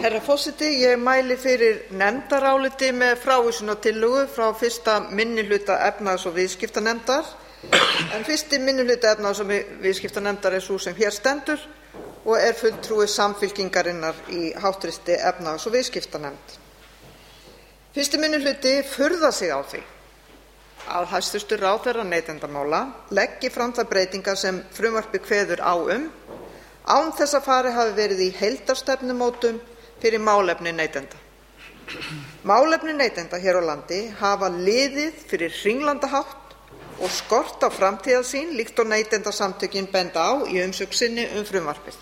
Herra forseti, ég mæli fyrir nefndaráliti með frávísunartillögu frá 1. minnihluta efnahags- og viðskiptanefndar, en 1. minnihluta efnahags- og viðskiptanefndar sú sem hér stendur og fulltrúi Samfylkingarinnar í hv. efnahags- og viðskiptanefnd. 1. minnihluti furðar sig á því að hæstv. ráðherra neytendamála leggi fram þær breytingar sem frumvarpið kveður á án þess að farið hafi verið í heildarstefnumótun fyrir málefni neytenda. Málefni neytenda hér á landi hafa liðið fyrir hringlandahátt og skort á framtíðarsýn líkt og Neytendasamtökin benda á í umsögn sinni frumvarpið.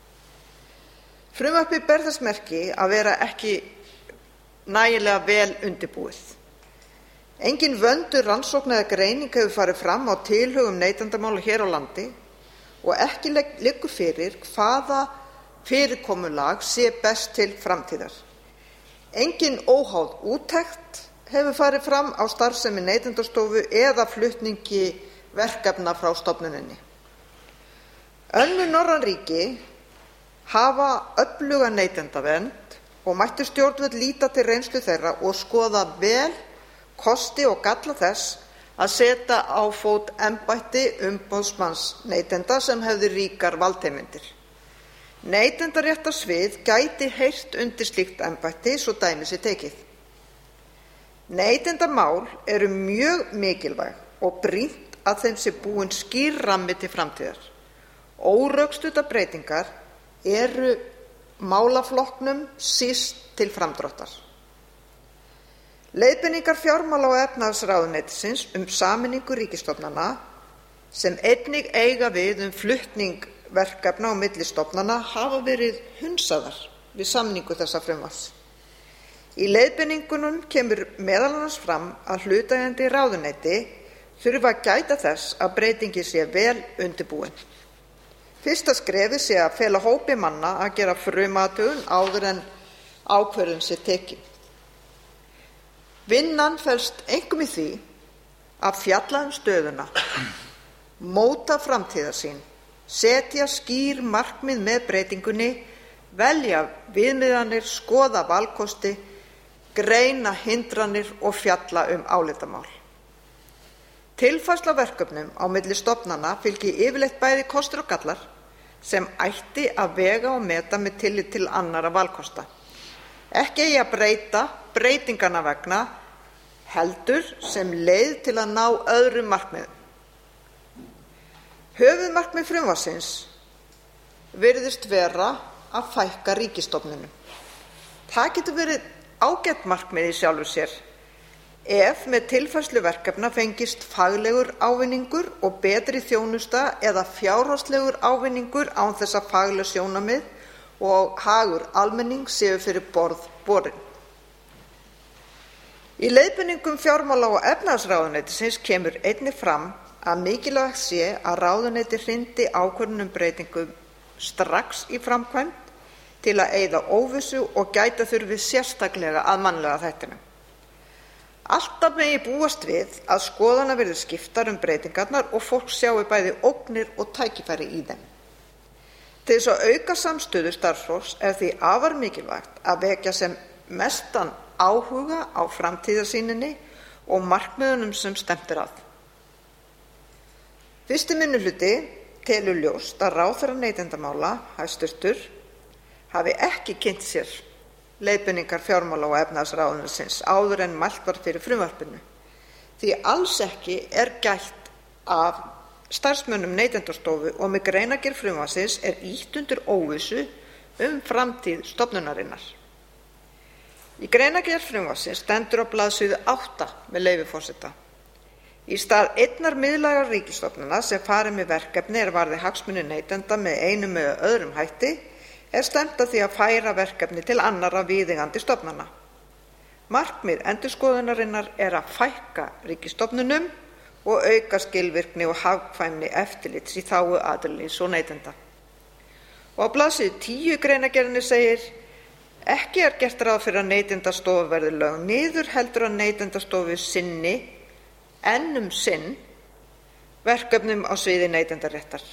Frumvarpið ber þess merki að vera ekki nægilega vel undirbúið. Engin vönduð rannsókn eða greining hefur farið fram á tilhögun neytendamála hér á landi og ekki liggur fyrir hvaða fyrirkomulag sé best til framtíðar. Engin óháð úttekt hefur farið fram á starfsemi Neytendastofu eða flutningi verkefna frá stofnuninni. Önnur norræn ríki hafa öfluga neytendavernd og mættu stjórnvöld líta til reynslu þeirra og skoða vel kosti og galla þess að setja á fót embætti umboðsmanns neytenda sem hefði ríkar valdheimildir. Neytendaréttarsvið gæti heyrt undir slíkt embætti svo dæmi sé tekið. Neytendamál eru mjög mikilvæg og brýnt að þeim sé búinn skýr rammi til framtíðar. Órökstuddar breytingar eru málaflokknum síst til framdráttar. Leiðbeiningar fjármála- og efnahagsráðuneytisins sameiningu ríkisstofnana sem einnig eiga við flutning verkefna á milli stofnana hafa verið hundsaðar við samningu þessa frumvarps. Í leiðbeiningunum kemur meðal annars fram að hlutaðeigandi ráðuneyti þurfi að gæta þess að breytingin sé vel undirbúin. Fyrsta skrefið sé að fela hópi manna að gera frumathugun áður en ákvörðun sé tekin. Vinnan felst einkum í því að fjalla stöðuna, móta framtíðarsýn, setja skýr markmið með breytingunni, velja viðmiðanir, skoða valkosti, greina hindranir og fjalla álitamál. Tilfærsla verkefnum á milli stofnana fylgi yfirleitt bæði kostir og gallar sem ætti að vega og meta með tillit til annarra valkosta. Ekki eigi að breyta breytinganna vegna, heldur sem leið til að ná öðrum markmiðum. Höfuðmarkmið frumvarpsins virðist vera að fækka ríkisstofnunum. Það getur verið ágætt markmið í sjálfu sér ef með tilfærslu verkefna fengist faglegur ávinningur og betri þjónusta eða fjárhagslegur ávinningur án þess að fagleg sjónarmið og hagur almennings séu fyrir borð borin. Í leiðbeiningum fjármála- og efnahagsráðuneytisins kemur einnig fram að mikilvægt sé að ráðuneyti hrindi ákvörðun breytingum strax í framkvæmd til að eyða óvissu og gæta þurfi sérstaklega að mannlega þættinum. Alltaf megi búast við að skoðanir verði skiptar breytingarnar og fólk sjái bæði ógnir og tækifæri í þeim. Til þess að auka samstöðu starfsfólks því afar mikilvægt að vekja sem mestan áhuga á framtíðarsýninni og markmiðunum sem stefnt að. 1. minnihluti telur ljóst að ráðherra neytendamála, hæstvirtur, hafi ekki kynnt sér leiðbeiningar fjármála- og efnahagsráðuneytisins áður en mælt var fyrir frumvarpinu, því alls ekki gætt að starfsmönnum Neytendastofu og með greinargerð frumvarpsins ýtt undir óvissu framtíð stofnunarinnar. Í greinargerð frumvarpsins stendur á blaðsíðu 8 með leyfi forseta: Í stað einnar miðlægrar ríkisstofnunar sem fari með verkefni varði hagsmuni neytenda með einum eða öðrum hætti stefnt að því að færa verkefni til annarra viðeigandi stofnana. Markmið endurskoðunarinnar að fækka ríkisstofnunum og auka skilvirkni og hagkvæmni eftirlits í þágu atvinnulífs og neytenda. Og á blaðsíðu 10 í greinargerðinni segir: Ekki gert ráð fyrir að Neytendastofa verði lögð niður, heldur að Neytendastofu sinni enn sinn verkefnum á sviði neytendaréttar.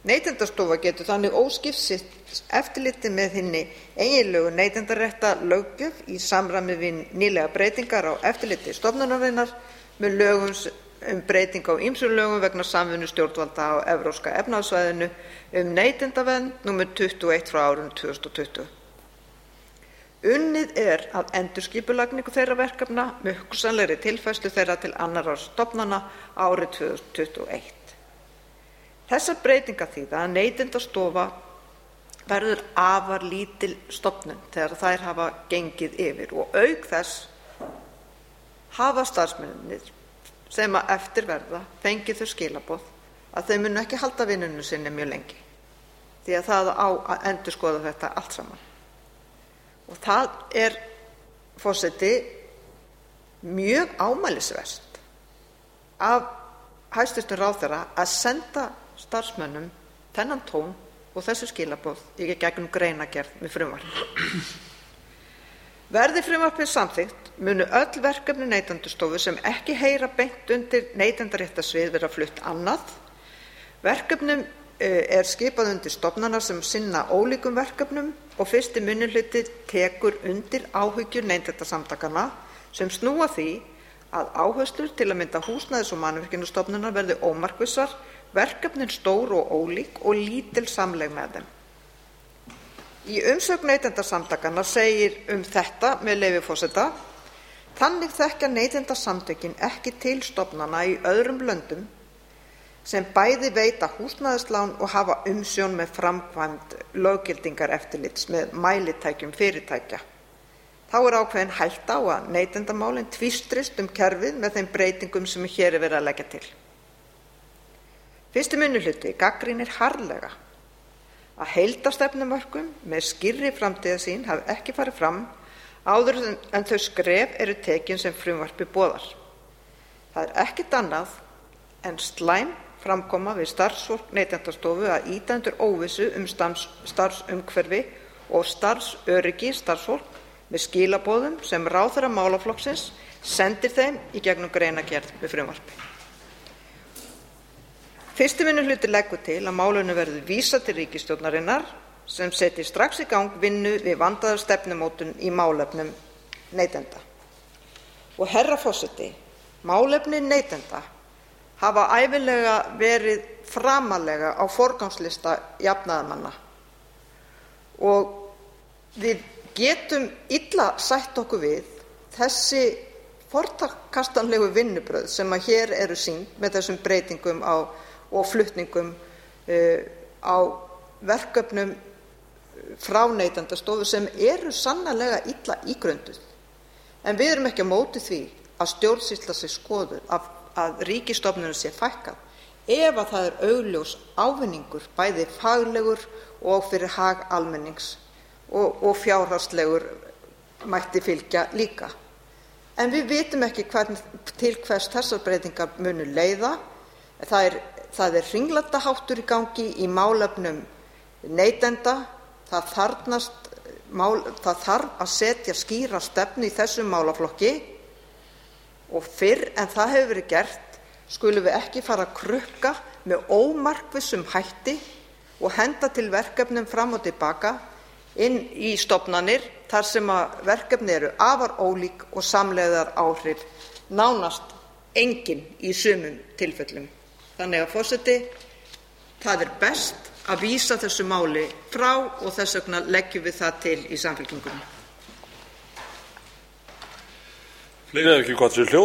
Neytendastofa getur þannig óskipt sinnt eftirliti með hinni eiginlegu neytendaréttarlöggjöf í samræmi við nýlegar breytingar á eftirliti stofnunarinnar með lögum breytingu á ýmsum lögum vegna samvinnu stjórnvalda á Evrópska efnahagssvæðinu neytendavernd, númer 21 frá árinu 2020. Unnið að endurskipulagningu þeirra verkefna með hugsanlegri tilfærslu þeirra til annarra stofnana árið 2021. Þessar breytingar þýða að Neytendastofa verður afar lítil stofnun þegar þær hafa gengið yfir og auk þess hafa starfsmennirnir sem eftir verða fengið þau skilaboð að þau munu ekki halda vinnunni sinni mjög lengi því að það á að endurskoða þetta allt saman. Og það forseti, mjög ámælisvert af hæstv. Ráðherra að senda starfsmönnum þennan tón og þessi skilaboð í gegnum greinargerð með frumvarpi. Verði frumvarpið samþykkt munu öll verkefni Neytendastofu sem ekki heyra beint undir neytendaréttarsvið vera flutt annað. Verkefnum skipað undir stofnanir sem sinna ólíkum verkefnum og 1. minnihluti tekur undir áhyggjur Neytendasamtakanna sem snúa því að áherslur til að mynda Húsnæðis- og mannvirkjastofnunar verði ómarkvissar, verkefnin stór og ólík og lítil samlegð með þeim. Í umsögn Neytendasamtakanna segir þetta, með leyfi forseta: Þannig þekkja Neytendasamtökin ekki til stofnana í öðrum löndum sem bæði veita húsnæðislán og hafa umsjón með framkvæmd löggildingareftirlits með mælitækjum fyrirtækja. Þá ákveðin hætta á að neytendamálin tvístrist kerfið með þeim breytingum sem hér verið að leggja til. 1. minnihluti gagnrýnir harðlega að heildarstefnumörkun með skýrri framtíðarsýn hafi ekki farið fram áður en þau skref eru tekin sem frumvarpið boðar. Það ekkert annað en slæm framkoma við starfsfólk Neytendastofu að ýta undir óvissu starfsumhverfi og starfsöryggi starfsfólks með skilaboðum sem ráðherra málaflokksins sendir þeim í gegnum greinargerð með frumvarpi. 1. minnihluti leggur til að málinu verði vísað til ríkisstjórnarinnar sem setji strax í gang vinnu við vandaða stefnumótun í málefnum neytenda. Og herra forseti, málefni neytenda hafa ævinlega verið framarlega á forgangslista jafnaðarmanna og við getum illa sætt okkur við þessi forkastanlegu vinnubrögð sem hér eru sýnd með þessum breytingum og flutningum á verkefnum frá Neytendastofu sem eru sannarlega illa ígrunduð. En við erum ekki á móti því að stjórnsýsla sé skoðuð, að ríkisstofnunum sé fækkað ef að það augljós ávinningur bæði faglegur og fyrir hag almennings og fjárhagslegur mætti fylgja líka. En við vitum ekki til hvers þessar breytingar munu leiða. Það hringlandaháttur í gangi í málefnum neytenda. Það þarf að setja skýra stefnu í þessum málaflokki og fyrr en það hefur verið gert skulum við ekki fara að krukka með ómarkvissum hætti og henda til verkefnum fram og tilbaka inn í stofnanir þar sem verkefni eru afar ólík og samlegðaráhrif nánast engin í sumum tilfellum. Þannig að forseti, það best að vísa þessu máli frá og þess vegna leggjum við það til í Samfylkingunni.